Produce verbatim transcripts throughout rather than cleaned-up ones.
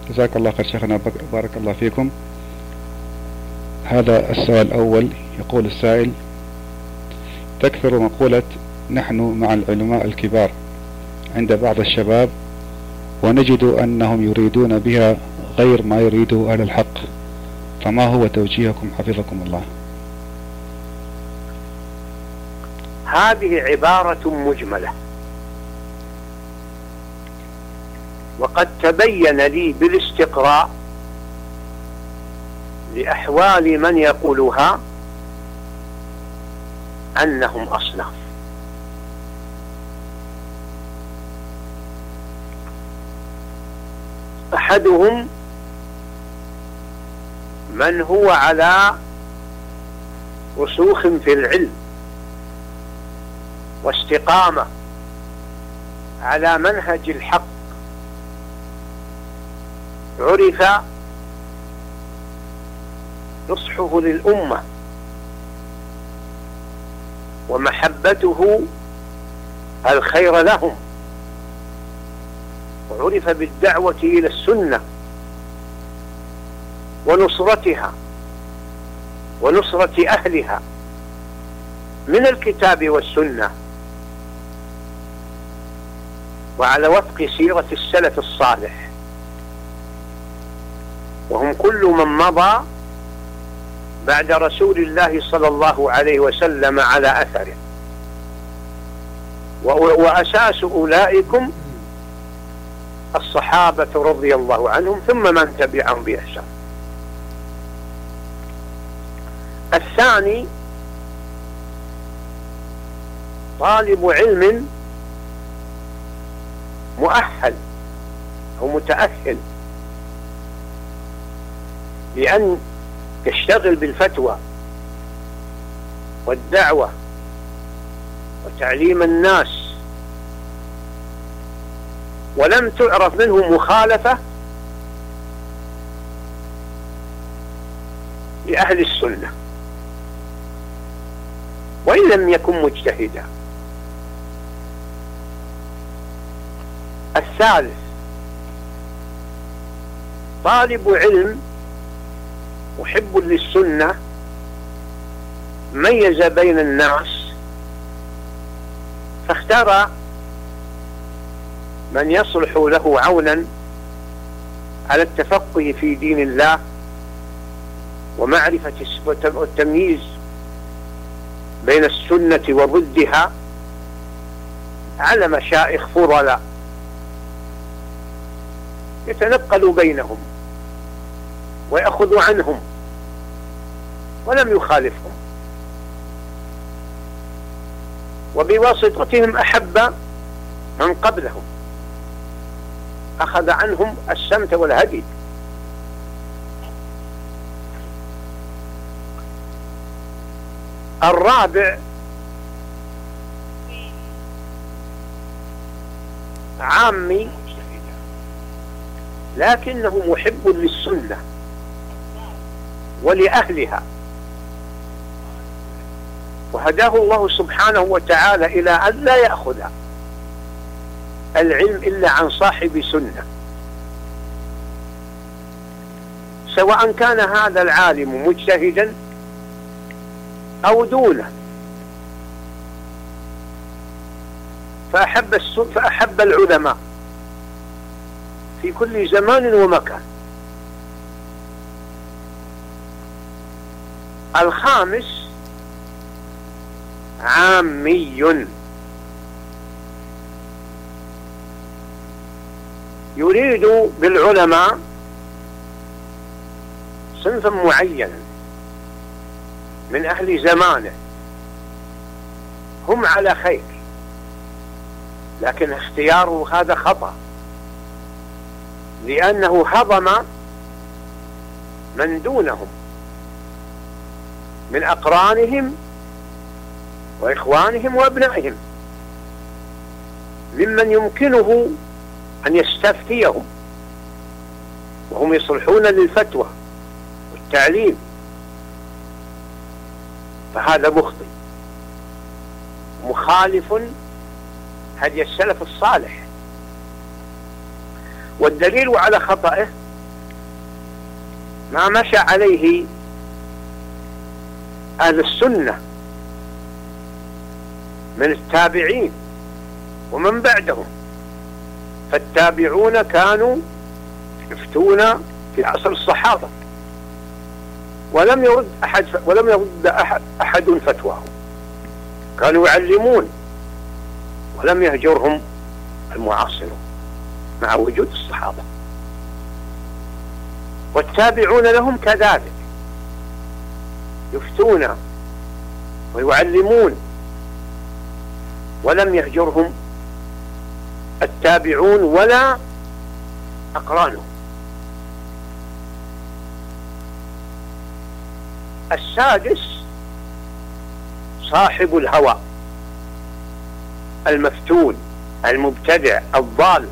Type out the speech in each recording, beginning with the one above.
جزاك الله خير شيخنا، بارك الله فيكم. هذا السؤال الأول. يقول السائل: تكثر مقولة نحن مع العلماء الكبار عند بعض الشباب، ونجد أنهم يريدون بها غير ما يريده أهل الحق، فما هو توجيهكم حفظكم الله؟ هذه عبارة مجملة، وقد تبين لي بالاستقراء لأحوال من يقولها أنهم أصناف. أحدهم من هو على رسوخ في العلم واستقامة على منهج الحق، عرف نصحه للأمة ومحبته الخير لهم، وعرف بالدعوة إلى السنة ونصرتها ونصرة أهلها من الكتاب والسنة، وعلى وفق سيرة السلف الصالح، وهم كل من مضى بعد رسول الله صلى الله عليه وسلم على أثره. وأساس أولئكم الصحابة رضي الله عنهم، ثم من تبعهم بإحسان. الثاني طالب علم مؤهل أو متأهل لأن يشتغل بالفتوى والدعوة وتعليم الناس، ولم تعرف منه مخالفة لأهل السنة، وإن لم يكن مجتهدا. الثالث طالب علم محب للسنة، ميز بين الناس فاختار من يصلح له عونا على التفقه في دين الله ومعرفة والتمييز بين السنة وضدها على مشايخ فضلاء يتنقل بينهم ويأخذ عنهم ولم يخالفهم، وبواسطتهم أحب من قبلهم، أخذ عنهم السمت والهدي. الرابع عامي لكنه محب للسنة ولأهلها، وهداه الله سبحانه وتعالى إلى أن لا يأخذ العلم إلا عن صاحب سنة، سواء كان هذا العالم مجتهدا أو دونه، فأحب, فأحب العلماء في كل زمان ومكان. الخامس عامي يريد بالعلماء صنفا معينا من أهل زمانه هم على خير، لكن اختياره هذا خطأ، لأنه هضم من دونهم من أقرانهم وإخوانهم وأبنائهم ممن يمكنه أن يستفتيهم وهم يصلحون للفتوى والتعليم، فهذا مخطئ مخالف هدي السلف الصالح. والدليل على خطئه ما مشى عليه أهل السنة من التابعين ومن بعدهم. فالتابعون كانوا يفتون في عصر الصحابة ولم يرد أحد ولم يرد أحد, أحد فتواهم، كانوا يعلمون ولم يهجرهم المعاصرون مع وجود الصحابة. والتابعون لهم كذلك يفتون ويعلمون ولم يهجرهم التابعون ولا أقرانهم. السادس صاحب الهوى المفتون المبتدع الضال،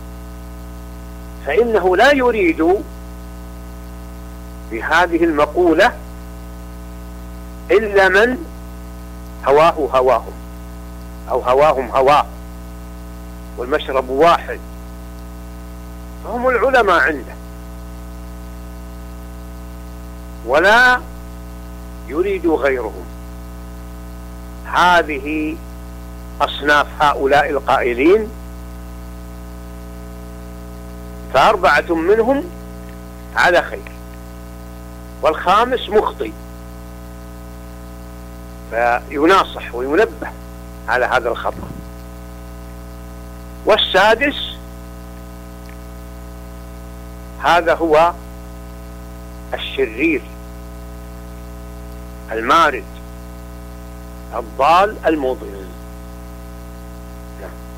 فإنه لا يريد بهذه المقولة إلا من هواه هواهم أو هواهم هواه والمشرب واحد، فهم العلماء عنده، ولا يريد غيرهم. هذه أصناف هؤلاء القائلين، فأربعة منهم على خير والخامس مخطئ، فيناصح وينبه على هذا الخطأ. والسادس هذا هو الشرير المارد الضال المضل.